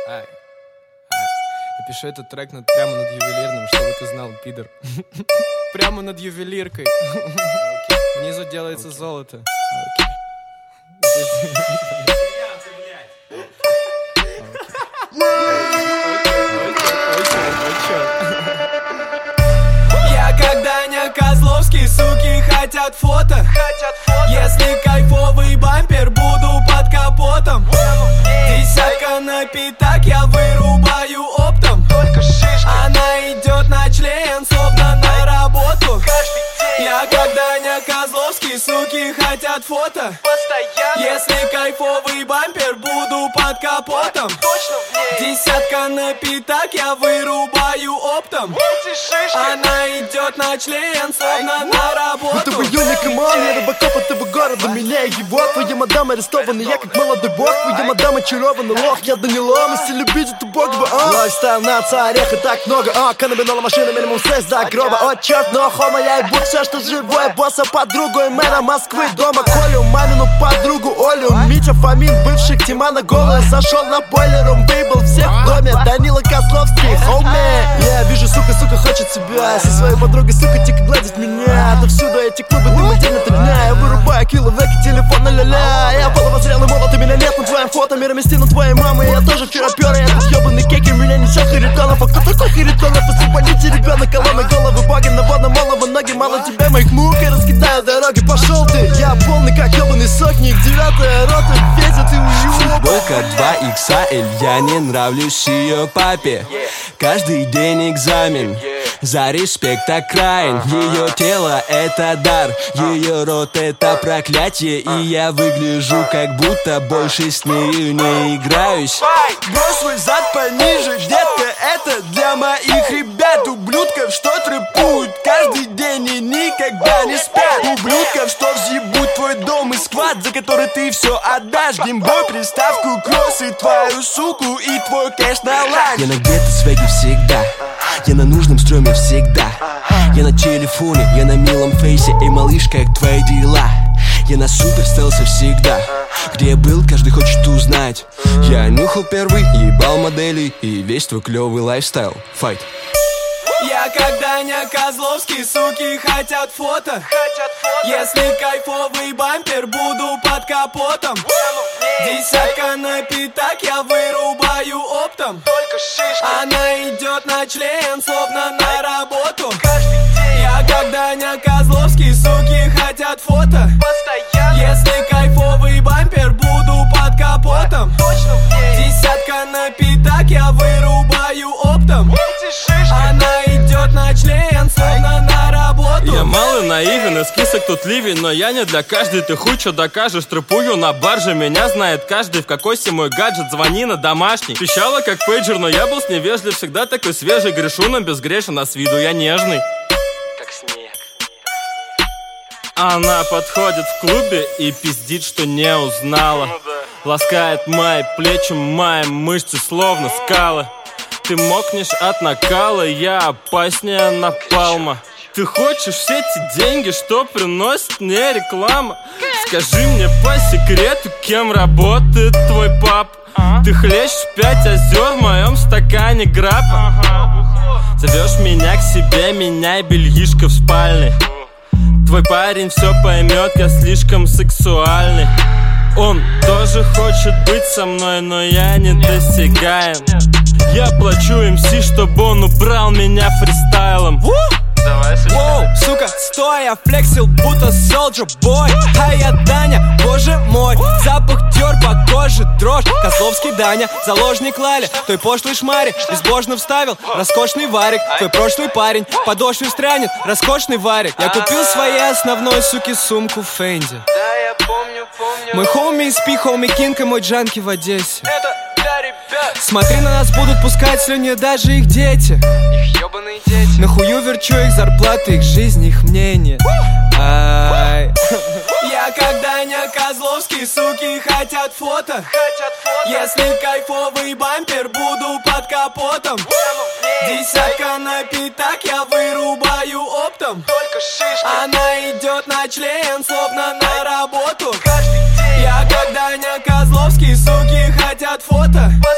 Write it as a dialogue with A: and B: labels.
A: Я пишу этот трек прямо над ювелирным, чтобы ты знал, пидор. Прямо над ювелиркой. Внизу делается золото. Я как Даня Козловский, суки хотят фото. Если кайфовый бампер, буду под капотом. Десятка на пятак, я вырубаю оптом. Она идет на член, словно на работу. Я как Даня Козловский, суки хотят фото. Если кайфовый бампер, буду под капотом. Десятка на пятак, я вырубаю оптом. Она идет на член, словно на работу.
B: Будто в июне Камон, я рыбаков этого города, меня и его. Твоя мадам арестована, я как молодой бог. Твоя мадам очарована, лох, я Данилом. Если любить эту богу, лайфстайл, нация, ореха, так много. Каннабинола, машина, минимум 6 до гроба. О, черт, но хомо, я ебут все, что живое. Босса, подругу и мэра Москвы дома. Колю, мамину подругу Олю. Митя Фомин, бывших Тимана голая. Сошел на бойлер, он выбыл всех в доме. Данила Козловский, хоуми. Я вижу, сука хочет себя. Со своей подругой, сука, тихо гладит меня. Отовсюду эти клубы, дым и день 3 дня. Я вырубаю киловек и телефон на ля-ля. Я половозрелый молот, и меня нет на твоем фото. Мир вместе на твоей мамы. Я тоже вчера пёр, и этот ёбаный кекер. Меня несет Харитонов. А кто такой Харитонов? Освободите ребенок, колонны головы боги. На водном малого ноги, мало тебя моих мук. И раскидаю дороги, пошел ты. Я полный, как ёбаный сотник. 9-я рота, Федя, ты уёбан.
C: Футболка 2XL, я не нравлюсь ее папе. Каждый день экзамен, за респект окраин. Ее тело это дар, ее рот это проклятие. И я выгляжу как будто больше с нею не играюсь.
B: Брось свой зад пониже, детка, это для моих ребят. Ублюдков, что трэпуют каждый день и никогда не спят. Ублюдков, что взъебут твой дом и сквад, за который ты все отдашь. Геймбой, приставку, кросс и твою суку, и твой кэш на лайк.
C: Я на где-то свеге всегда, я на нужном стреме всегда. Я на телефоне, я на милом фейсе. Эй, малыш, как твои дела? Я на супер стелсе всегда. Где я был, каждый хочет узнать. Я нюхал первый, ебал модели и весь твой клевый лайфстайл. Файт.
A: Я как Даня Козловский, суки хотят фото. Если кайфовый бампер, буду под капотом. Десятка на пятак, я вырубаю оптом. Она идет на член, словно на работу. Я как Даня Козловский, суки хотят фото. Если кайфовый бампер, буду под капотом. Десятка на пятак, я вырубаю оптом. Она идет на член, словно на работу.
D: Я малый наивен, из кисок тут ливень. Но я не для каждой, ты хуй что докажешь. Трепую на барже, меня знает каждый. В какой мой гаджет, звони на домашний. Пищала как пейджер, но я был с ней вежлив. Всегда такой свежий, грешу, но безгрешен. А с виду я нежный,
C: Как снег.
D: Она подходит в клубе и пиздит, что не узнала. Ласкает мои плечи, мои мышцы словно скалы. Ты мокнешь от накала, я опаснее напалма. Ты хочешь все эти деньги, что приносит мне реклама? Скажи мне по секрету, кем работает твой пап? Ты хлещешь 5 озер в моем стакане граппа. Зовешь меня к себе, меняй бельишко в спальне. Твой парень все поймет, я слишком сексуальный. Он тоже хочет быть со мной, но я не достигаем. Я плачу МС, чтобы он убрал меня фристайлом.
A: Воу, сука, стой, я флексил, будто Soldier Boy. А я Даня, боже мой, запах дёр по коже, дрожь. Козловский Даня, заложник Лали, той пошлой шмари, безбожно вставил роскошный варик. Твой прошлый парень, подошве странен, роскошный варик. Я купил своей основной, суки, сумку Фенди.
B: Да, я помню.
A: Мой хоуми из Пи, хоуми Кинг и мой джанки в Одессе. Смотри, на нас будут пускать слюни даже их дети.
B: Их ёбаные дети.
A: Нахую верчу их зарплаты, их жизнь, их мнение. Ай. Я как Даня Козловский, суки хотят фото. Если кайфовый бампер, буду под капотом. Десятка на пятак, я вырубаю оптом. Она идет на член, словно на работу. Я как Даня Козловский, суки хотят фото.